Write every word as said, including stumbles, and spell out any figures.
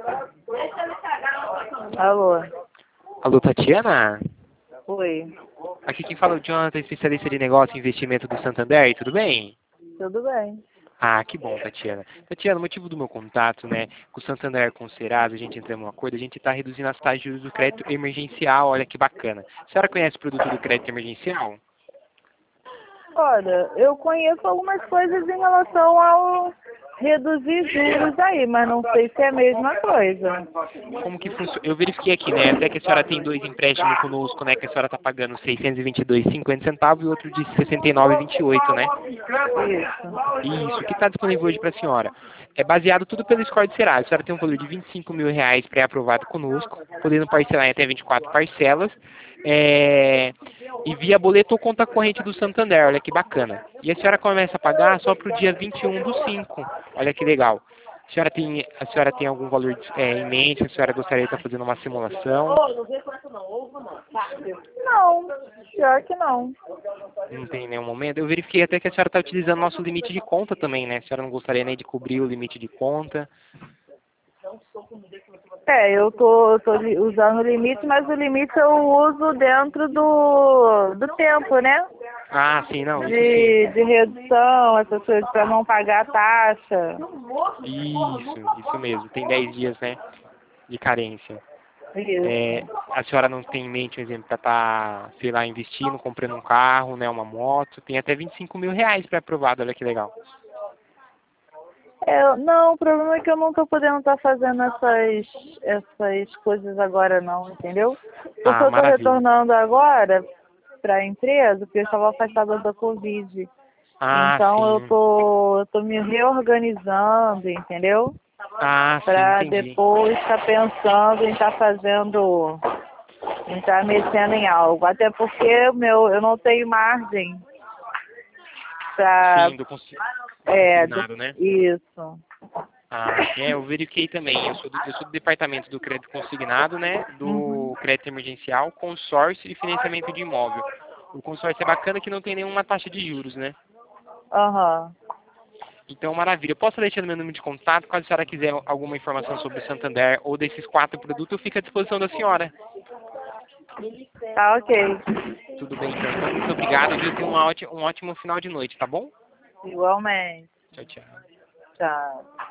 Alô? Alô, Tatiana? Oi. Aqui quem fala é o Jonathan, especialista de negócio e investimento do Santander, tudo bem? Tudo bem. Ah, que bom, Tatiana. Tatiana, o motivo do meu contato, né, com o Santander, com o Serasa, a gente entrou em um acordo, a gente está reduzindo as taxas de juros do crédito emergencial, olha que bacana. A senhora conhece o produto do crédito emergencial? Olha, eu conheço algumas coisas em relação ao reduzir juros aí, mas não sei se é a mesma coisa. Como que funciona? Eu verifiquei aqui, né, até que a senhora tem dois empréstimos conosco, né, que a senhora está pagando seiscentos e vinte e dois reais e cinquenta centavos e outro de sessenta e nove reais e vinte e oito, né? Isso. Isso, o que está disponível hoje para a senhora? É baseado tudo pelo score de Serasa. A senhora tem um valor de vinte e cinco mil reais pré-aprovado conosco, podendo parcelar em até vinte e quatro parcelas, é, e via boleto ou conta corrente do Santander, olha que bacana. E a senhora começa a pagar só para o dia vinte e um do cinco, olha que legal. A senhora tem, a senhora tem algum valor é, em mente? A senhora gostaria de estar fazendo uma simulação? Não, pior que não. Não tem nenhum momento. Eu verifiquei até que a senhora está utilizando nosso limite de conta também, né? A senhora não gostaria nem de cobrir o limite de conta. É, eu tô, tô li- usando o limite, mas o limite eu uso dentro do, do tempo, né? Ah, sim, não, isso sim. De, de redução, essas coisas, para não pagar a taxa. Isso, isso mesmo. Tem dez dias, né, de carência. É, Isso. a senhora não tem em mente, por exemplo, para estar, sei lá, investindo, comprando um carro, né, uma moto. Tem até vinte e cinco mil reais pré-aprovado, olha que legal. É, não, o problema é que eu não tô podendo estar fazendo essas, essas coisas agora não, entendeu? Porque Ah, eu tô maravilha. retornando agora para a empresa, porque eu estava afastada da Covid. Ah, Então eu sim. tô, eu tô me reorganizando, entendeu? Ah, sim, Para entendi. depois estar pensando em estar fazendo, em estar mexendo em algo. Até porque meu, eu não tenho margem para, Sim, do consi- é, do- consignado, né? isso. Ah, sim, é, eu verifiquei também. Eu sou, do, eu sou do departamento do crédito consignado, né? Uhum. Do crédito emergencial, consórcio e financiamento de imóvel. O consórcio é bacana que não tem nenhuma taxa de juros, né? Aham. Então, maravilha. Eu posso deixar meu número de contato, caso a senhora quiser alguma informação sobre o Santander ou desses quatro produtos, eu fico à disposição da senhora. Tá ok. Tudo bem, então. Então, muito obrigado, viu? Tenha um ótimo, um ótimo final de noite, tá bom? Igualmente. Tchau, tchau. Tchau.